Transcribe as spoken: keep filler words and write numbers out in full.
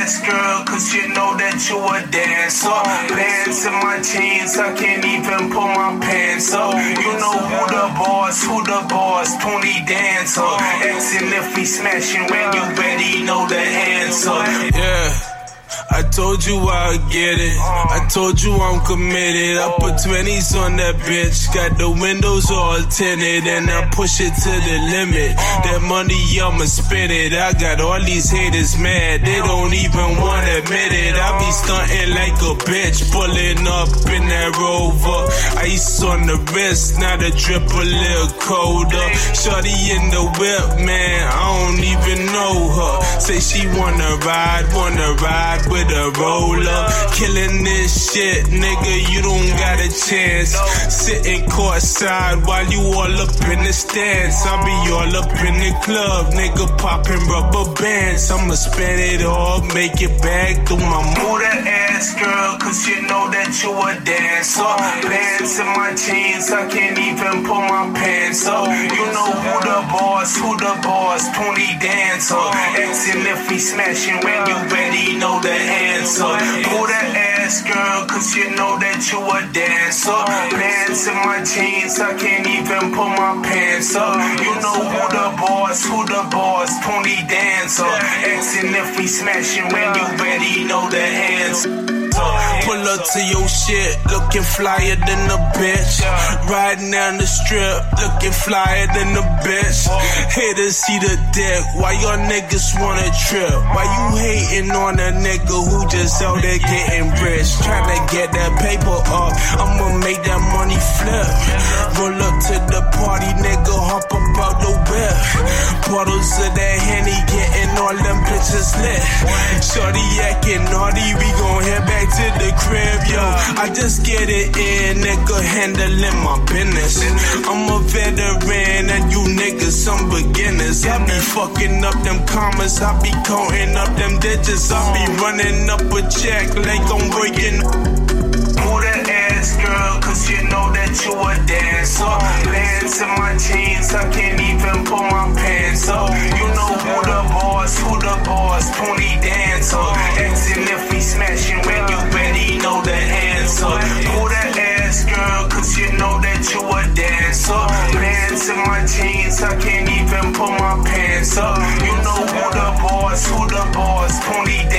ass, girl, cause you know that you a dancer. Pants in my jeans, I can't even pull my pants up. You know who the boss, who the boss, Tony Dancer. Asking if we smashing, when you ready, know the answer. Yeah. I told you I'll get it. I told you I'm committed. I put twenties on that bitch. Got the windows all tinted and I push it to the limit. That money, I'ma spend it. I got all these haters mad. They don't even wanna admit it. I be stunting like a bitch, pulling up in that Rover. Ice on the wrist, now the drip a little colder. Shorty in the whip, man, I don't even know her. Say she wanna ride, wanna ride with a roller. Killing this shit, nigga, you don't got a chance. Sitting courtside while you all up in the stands. I be all up in the club, nigga, popping rubber bands. I'ma spend it all, make it back through my Move that ass, girl, cause you know that you a dancer. Pants in my jeans, I can't even pull my pants up. You know who the boss, who the boss, Tony Dancer. Asking if we smashing, when you ready, know the answer. Move that ass, girl, cause you know that you a dancer. Pants in my jeans, I can't even pull my pants up. You know who the boss, who the boss, Tony Dancer. Asking if we smashing, when you ready, know the answer. Pull up to your shit, looking flyer than a bitch. Riding down the strip, looking flyer than a bitch. Haters see the dick, why y'all niggas wanna trip? Why you hating on a nigga who just out there getting rich? Tryna get that paper up, I'ma make that money flip. Roll up to the party, nigga, hop up out the whip. Bottles of that Henny, getting all them bitches lit. Shorty acting naughty, we gon' head back to the crib, yo. I just get it in, nigga, handling my business. I'm a veteran and you niggas some beginners. I be fucking up them commas, I be counting up them digits. I be running up a check like I'm working. Move that ass, girl, cause you know that you a dancer. Pants in my jeans, I can't even pull my pants up. You know who the boss, who the boss, Tony Dancer. Asking if we smashing, when you ready, know the answer. Move that ass, girl, cause you know that you a dancer. Pants in my jeans, I can't even pull my pants up. You know who the boss, who the boss, Tony Dancer.